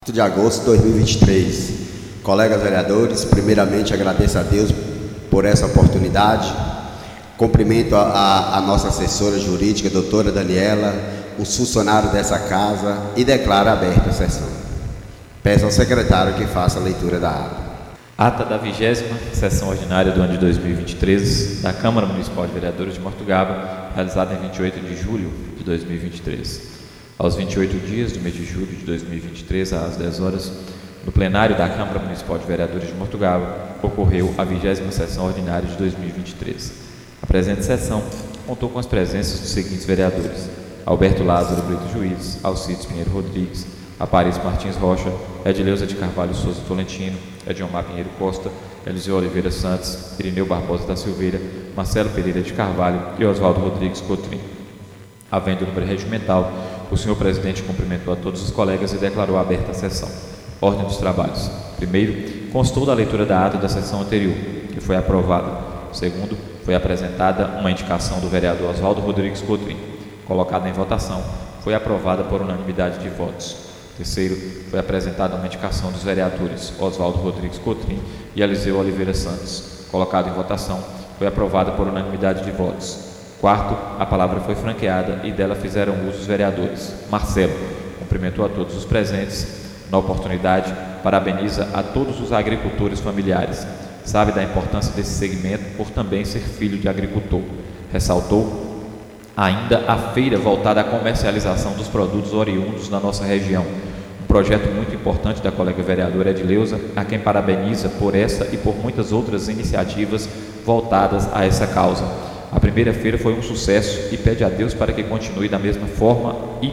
de agosto de 2023. Colegas vereadores, primeiramente agradeço a Deus por essa oportunidade. Cumprimento a nossa assessora jurídica, doutora Daniela, os funcionários dessa casa e declaro aberta a sessão. Peço ao secretário que faça a leitura da ata. Ata da 20ª sessão ordinária do ano de 2023 da Câmara Municipal de Vereadores de Mortugaba, realizada em 28 de julho de 2023. Aos 28 dias do mês de julho de 2023, às 10 horas, no plenário da Câmara Municipal de Vereadores de Mortugaba, ocorreu a 20ª sessão ordinária de 2023. A presente sessão contou com as presenças dos seguintes vereadores: Alberto Lázaro Brito Juiz, Alcides Pinheiro Rodrigues, Aparício Martins Rocha, Edileuza de Carvalho Souza Tolentino, Ediomar Pinheiro Costa, Eliseu Oliveira Santos, Irineu Barbosa da Silveira, Marcelo Pereira de Carvalho e Oswaldo Rodrigues Cotrim. Havendo o número regimental, o senhor presidente cumprimentou a todos os colegas e declarou aberta a sessão. Ordem dos trabalhos. Primeiro, constou da leitura da ata da sessão anterior, que foi aprovada. Segundo, foi apresentada uma indicação do vereador Oswaldo Rodrigues Cotrim. Colocada em votação, foi aprovada por unanimidade de votos. Terceiro, foi apresentada uma indicação dos vereadores Oswaldo Rodrigues Cotrim e Eliseu Oliveira Santos. Colocada em votação, foi aprovada por unanimidade de votos. Quarto, a palavra foi franqueada e dela fizeram uso os vereadores. Marcelo cumprimentou a todos os presentes. Na oportunidade, parabeniza a todos os agricultores familiares. Sabe da importância desse segmento por também ser filho de agricultor. Ressaltou ainda a feira voltada à comercialização dos produtos oriundos da nossa região. Um projeto muito importante da colega vereadora Edileuza, a quem parabeniza por essa e por muitas outras iniciativas voltadas a essa causa. A primeira feira foi um sucesso e pede a Deus para que continue da mesma forma e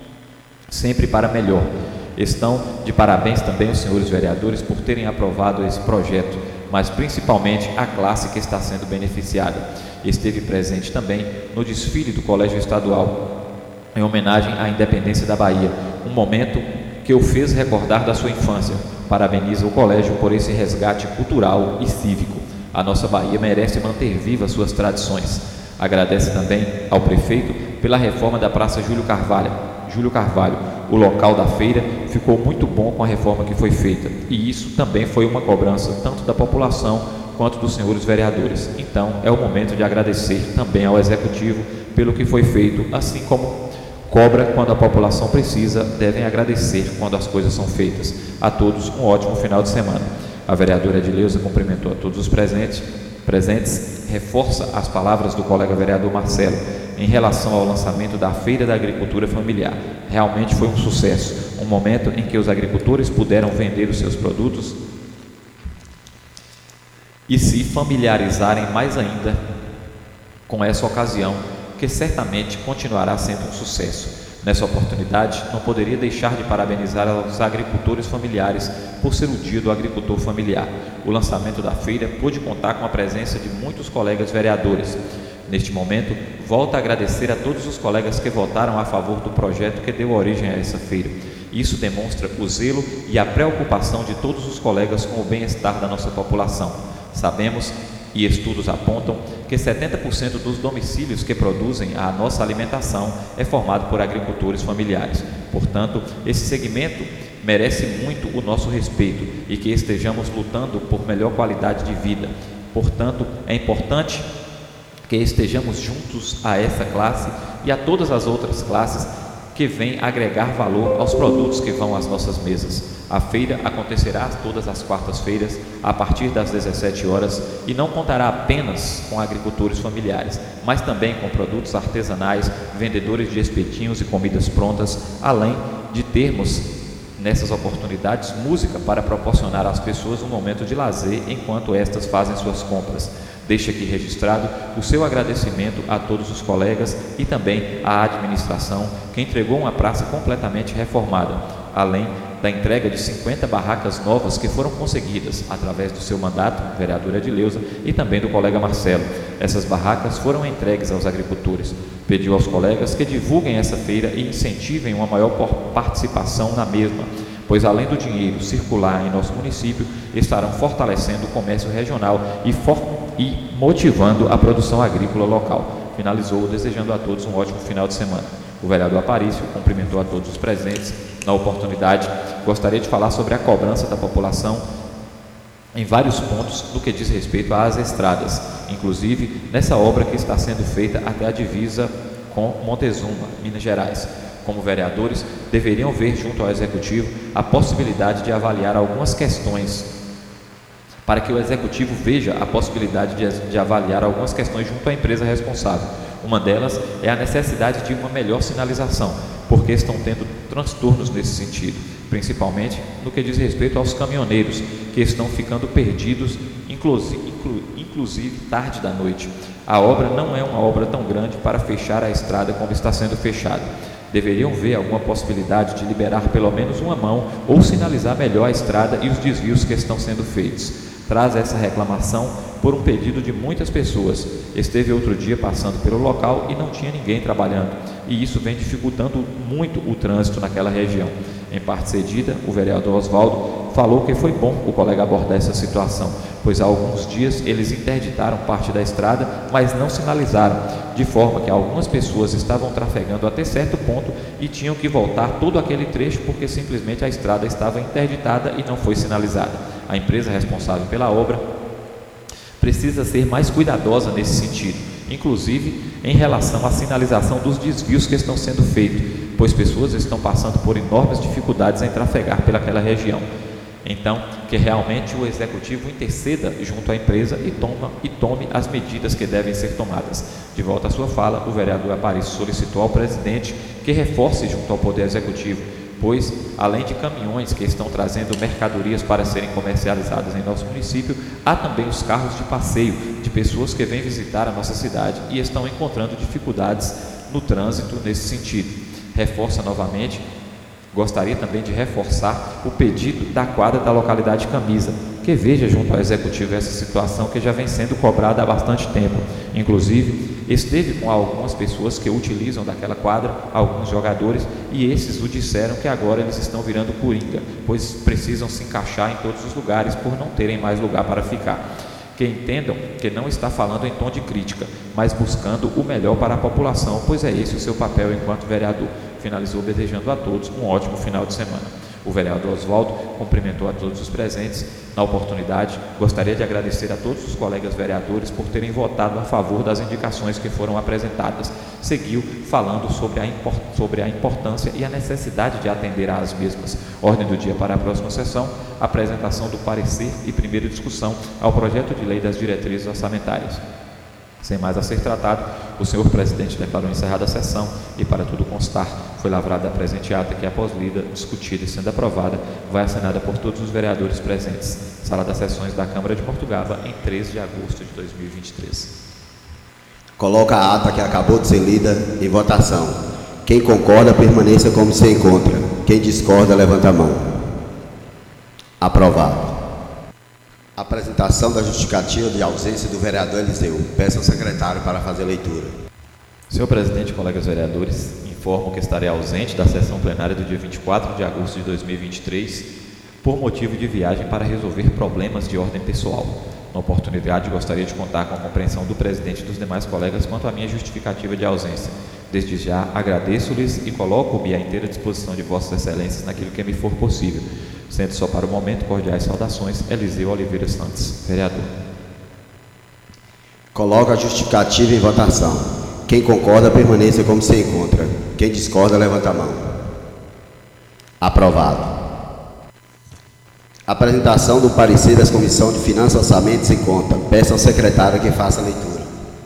sempre para melhor. Estão de parabéns também os senhores vereadores por terem aprovado esse projeto, mas principalmente a classe que está sendo beneficiada. Esteve presente também no desfile do Colégio Estadual, em homenagem à independência da Bahia, um momento que o fez recordar da sua infância. Parabeniza o colégio por esse resgate cultural e cívico. A nossa Bahia merece manter vivas suas tradições. Agradece também ao prefeito pela reforma da Praça Júlio Carvalho. O local da feira ficou muito bom com a reforma que foi feita, e isso também foi uma cobrança tanto da população quanto dos senhores vereadores. Então, é o momento de agradecer também ao Executivo pelo que foi feito, assim como cobra quando a população precisa, devem agradecer quando as coisas são feitas. A todos um ótimo final de semana. A vereadora Edileuza cumprimentou a todos os presentes, reforça as palavras do colega vereador Marcelo em relação ao lançamento da Feira da Agricultura Familiar. Realmente foi um sucesso, um momento em que os agricultores puderam vender os seus produtos e se familiarizarem mais ainda com essa ocasião, que certamente continuará sendo um sucesso. Nessa oportunidade, não poderia deixar de parabenizar aos agricultores familiares por ser o Dia do Agricultor Familiar. O lançamento da feira pôde contar com a presença de muitos colegas vereadores. Neste momento, volto a agradecer a todos os colegas que votaram a favor do projeto que deu origem a essa feira. Isso demonstra o zelo e a preocupação de todos os colegas com o bem-estar da nossa população. Sabemos e estudos apontam que 70% dos domicílios que produzem a nossa alimentação é formado por agricultores familiares. Portanto, esse segmento merece muito o nosso respeito e que estejamos lutando por melhor qualidade de vida. Portanto, é importante que estejamos juntos a essa classe e a todas as outras classes que vêm agregar valor aos produtos que vão às nossas mesas. A feira acontecerá todas as quartas-feiras, a partir das 17 horas, e não contará apenas com agricultores familiares, mas também com produtos artesanais, vendedores de espetinhos e comidas prontas, além de termos, nessas oportunidades, música para proporcionar às pessoas um momento de lazer enquanto estas fazem suas compras. Deixa aqui registrado o seu agradecimento a todos os colegas e também à administração, que entregou uma praça completamente reformada, além da entrega de 50 barracas novas que foram conseguidas através do seu mandato, vereadora Edileuza, e também do colega Marcelo. Essas barracas foram entregues aos agricultores. Pediu aos colegas que divulguem essa feira e incentivem uma maior participação na mesma, pois além do dinheiro circular em nosso município, estarão fortalecendo o comércio regional e motivando a produção agrícola local. Finalizou desejando a todos um ótimo final de semana. O vereador Aparício cumprimentou a todos os presentes Na oportunidade, gostaria de falar sobre a cobrança da população em vários pontos no que diz respeito às estradas, inclusive nessa obra que está sendo feita até a divisa com Montezuma, Minas Gerais. Como vereadores, deveriam ver junto ao Executivo a possibilidade de avaliar algumas questões, para que o Executivo veja a possibilidade de avaliar algumas questões junto à empresa responsável. Uma delas é a necessidade de uma melhor sinalização, porque estão tendo transtornos nesse sentido, principalmente no que diz respeito aos caminhoneiros, que estão ficando perdidos, inclusive tarde da noite. A obra não é uma obra tão grande para fechar a estrada como está sendo fechada. Deveriam ver alguma possibilidade de liberar pelo menos uma mão ou sinalizar melhor a estrada e os desvios que estão sendo feitos. Traz essa reclamação por um pedido de muitas pessoas. Esteve outro dia passando pelo local e não tinha ninguém trabalhando, e isso vem dificultando muito o trânsito naquela região. Em parte cedida, o vereador Oswaldo falou que foi bom o colega abordar essa situação, pois há alguns dias eles interditaram parte da estrada, mas não sinalizaram, de forma que algumas pessoas estavam trafegando até certo ponto e tinham que voltar todo aquele trecho porque simplesmente a estrada estava interditada e não foi sinalizada. A empresa responsável pela obra precisa ser mais cuidadosa nesse sentido, inclusive em relação à sinalização dos desvios que estão sendo feitos, pois pessoas estão passando por enormes dificuldades em trafegar pelaquela região. Então, que realmente o Executivo interceda junto à empresa e tome as medidas que devem ser tomadas. De volta à sua fala, o vereador Aparício solicitou ao presidente que reforce junto ao Poder Executivo, pois, além de caminhões que estão trazendo mercadorias para serem comercializadas em nosso município, há também os carros de passeio de pessoas que vêm visitar a nossa cidade e estão encontrando dificuldades no trânsito nesse sentido. Reforça novamente, gostaria também de reforçar o pedido da quadra da localidade Camisa, que veja junto ao Executivo essa situação que já vem sendo cobrada há bastante tempo. Inclusive, esteve com algumas pessoas que utilizam daquela quadra, alguns jogadores, e esses o disseram que agora eles estão virando coringa, pois precisam se encaixar em todos os lugares por não terem mais lugar para ficar. Que entendam que não está falando em tom de crítica, mas buscando o melhor para a população, pois é esse o seu papel enquanto vereador. Finalizou desejando a todos um ótimo final de semana. O vereador Oswaldo cumprimentou a todos os presentes. Na oportunidade, gostaria de agradecer a todos os colegas vereadores por terem votado a favor das indicações que foram apresentadas. Seguiu falando sobre a importância e a necessidade de atender às mesmas. Ordem do dia para a próxima sessão: apresentação do parecer e primeira discussão ao projeto de lei das diretrizes orçamentárias. Sem mais a ser tratado, o senhor presidente declarou encerrada a sessão e, para tudo constar, foi lavrada a presente ata que, após lida, discutida e sendo aprovada, vai assinada por todos os vereadores presentes. Sala das Sessões da Câmara de Portugaba, em 13 de agosto de 2023. Coloca a ata que acabou de ser lida em votação. Quem concorda, permaneça como se encontra. Quem discorda, levanta a mão. Aprovado. Apresentação da justificativa de ausência do vereador Eliseu. Peço ao secretário para fazer a leitura. Senhor presidente, colegas vereadores, informo que estarei ausente da sessão plenária do dia 24 de agosto de 2023 por motivo de viagem para resolver problemas de ordem pessoal. Na oportunidade, gostaria de contar com a compreensão do presidente e dos demais colegas quanto à minha justificativa de ausência. Desde já, agradeço-lhes e coloco-me à inteira disposição de vossas excelências naquilo que me for possível. Sendo só para o momento, cordiais saudações, Eliseu Oliveira Santos, vereador. Coloca a justificativa em votação. Quem concorda, permaneça como se encontra. Quem discorda, levanta a mão. Aprovado. Apresentação do parecer das Comissões de Finanças, Orçamentos e Conta. Peço ao secretário que faça a leitura.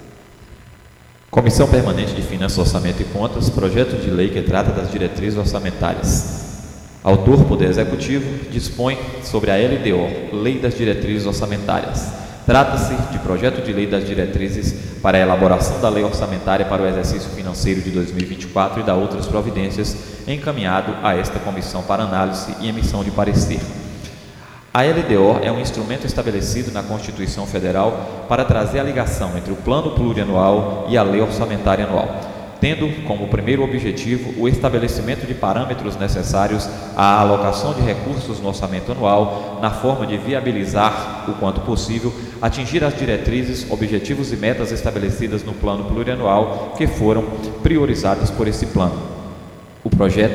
Comissão Permanente de Finanças, Orçamento e Contas, projeto de lei que trata das diretrizes orçamentárias. Autor, Poder Executivo, dispõe sobre a LDO, Lei das Diretrizes Orçamentárias. Trata-se de projeto de lei das diretrizes para a elaboração da lei orçamentária para o exercício financeiro de 2024 e da outras providências, encaminhado a esta comissão para análise e emissão de parecer. A LDO é um instrumento estabelecido na Constituição Federal para trazer a ligação entre o Plano Plurianual e a Lei Orçamentária Anual, tendo como primeiro objetivo o estabelecimento de parâmetros necessários à alocação de recursos no orçamento anual, na forma de viabilizar, o quanto possível, atingir as diretrizes, objetivos e metas estabelecidas no Plano Plurianual que foram priorizadas por esse plano. O projeto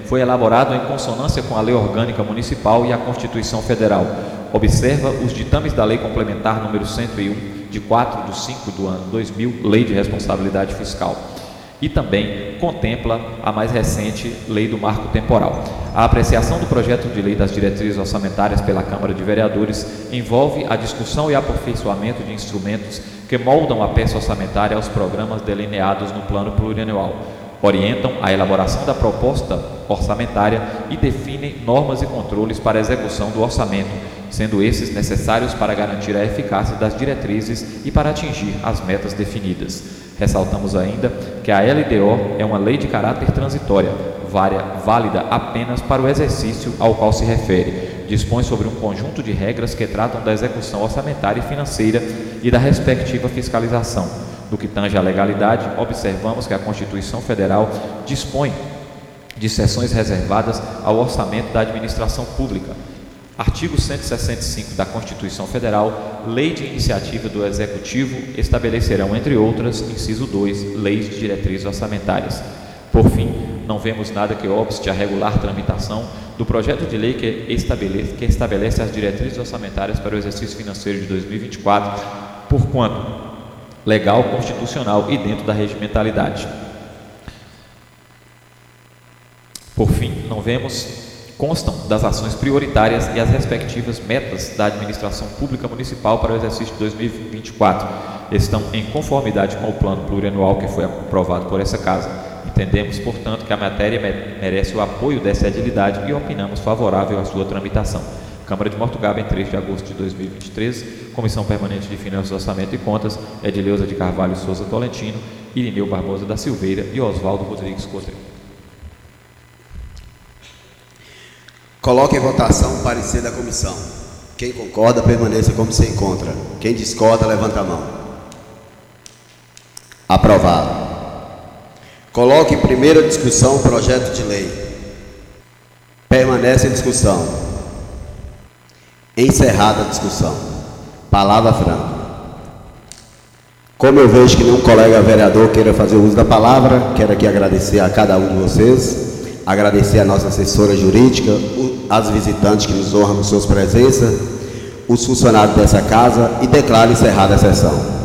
foi elaborado em consonância com a Lei Orgânica Municipal e a Constituição Federal. Observa os ditames da Lei Complementar número 101, de 4/5 do ano 2000, Lei de Responsabilidade Fiscal. E também contempla a mais recente Lei do Marco Temporal. A apreciação do projeto de lei das diretrizes orçamentárias pela Câmara de Vereadores envolve a discussão e aperfeiçoamento de instrumentos que moldam a peça orçamentária aos programas delineados no Plano Plurianual, orientam a elaboração da proposta orçamentária e definem normas e controles para a execução do orçamento, sendo esses necessários para garantir a eficácia das diretrizes e para atingir as metas definidas. Ressaltamos ainda que a LDO é uma lei de caráter transitória, válida apenas para o exercício ao qual se refere. Dispõe sobre um conjunto de regras que tratam da execução orçamentária e financeira e da respectiva fiscalização. No que tange à legalidade, observamos que a Constituição Federal dispõe de seções reservadas ao orçamento da administração pública. Artigo 165 da Constituição Federal, Lei de Iniciativa do Executivo, estabelecerão, entre outras, inciso 2, leis de diretrizes orçamentárias. Por fim, não vemos nada que obste a regular tramitação do projeto de lei que estabelece as diretrizes orçamentárias para o exercício financeiro de 2024, porquanto legal, constitucional e dentro da regimentalidade. Por fim, constam das ações prioritárias e as respectivas metas da administração pública municipal para o exercício de 2024. Estão em conformidade com o plano plurianual que foi aprovado por essa Casa. Entendemos, portanto, que a matéria merece o apoio dessa agilidade e opinamos favorável à sua tramitação. Câmara de Mortugaba, em 3 de agosto de 2023, Comissão Permanente de Finanças, Orçamento e Contas, Edileuza de Carvalho Souza Tolentino, Irineu Barbosa da Silveira e Oswaldo Rodrigues Coutrinho. Coloque em votação o parecer da comissão. Quem concorda, permaneça como se encontra. Quem discorda, levanta a mão. Aprovado. Coloque em primeira discussão o projeto de lei. Permanece em discussão. Encerrada a discussão. Palavra franca. Como eu vejo que nenhum colega vereador queira fazer uso da palavra, quero aqui agradecer a cada um de vocês. Agradecer a nossa assessora jurídica, as visitantes que nos honram com suas presenças, os funcionários dessa casa e declaro encerrada a sessão.